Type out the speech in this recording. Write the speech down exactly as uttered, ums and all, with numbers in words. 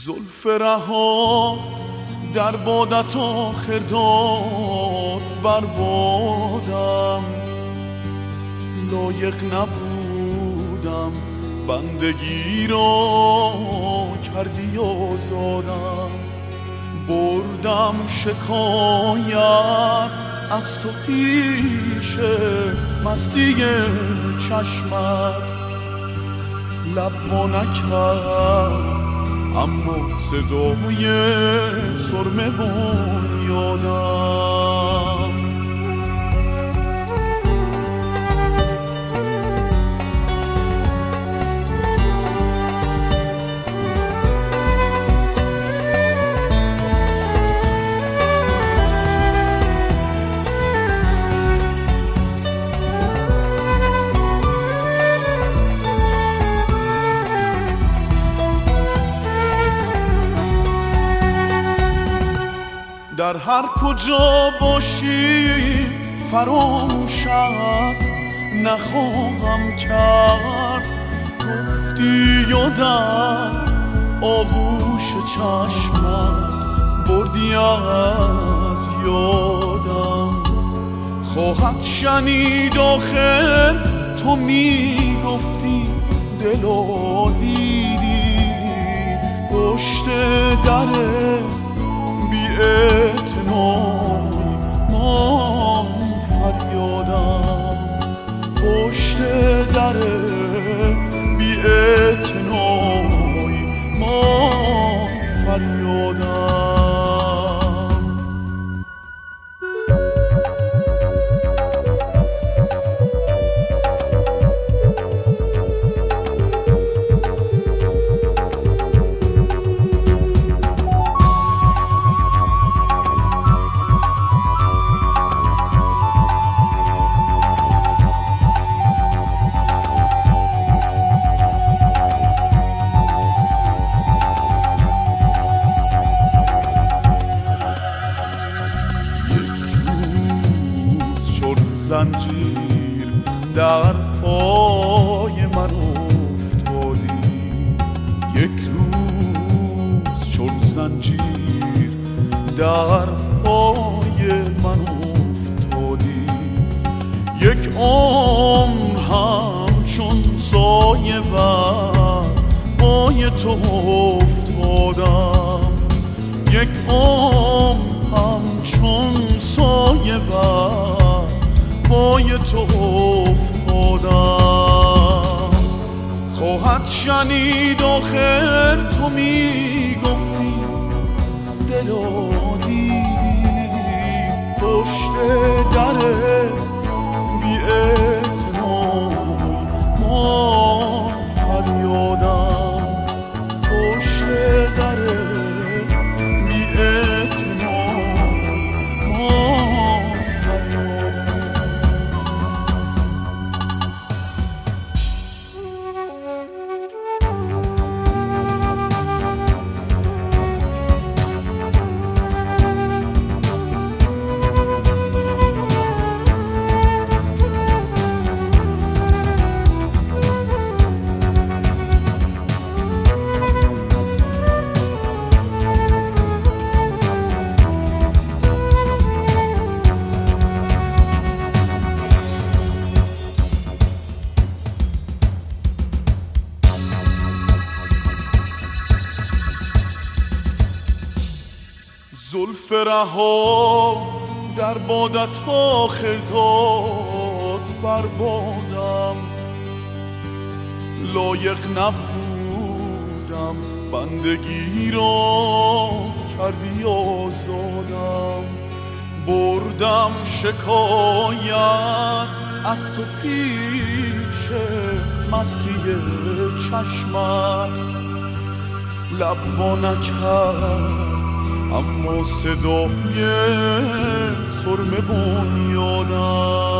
زلف رها در بادت آخر داد بر بادم، لایق نبودم بندگی را کردی آزادم. بردم شکایت از تو پیش مستی چشمت، لب وا نکرد اما صدای سرمه بنیادم. در هر کجا باشی فراموشت نخواهم کرد، گفتی یادم آغوش چشمت بردی از یادم. خواهد شنید آخر تو می گفتی دلا دیدی پشت در بی‌اعتنایی من فریادم، پشت در بی‌اعتنایی من فریادم. زنجیر در پای من افتادی، یک روز چون زنجیر در پای من افتادی، یک عمر همچون سایه بر پای تو افتادم، یک عمر همچون سایه بر پای تو افتادم. خواهد شنید آخر تو می گفتی دلا دیدی پشت در بی‌اعتنایی من فریادم، پشت در بی‌اعتنایی من فریادم. زلف رها در بادت آخر داد بر بادم، لایق نبودم بندگی را کردی آزادم. بردم شکایت از تو پیش مستی چشمت، لب وا نکرد اما صدای سرمه بنیادم.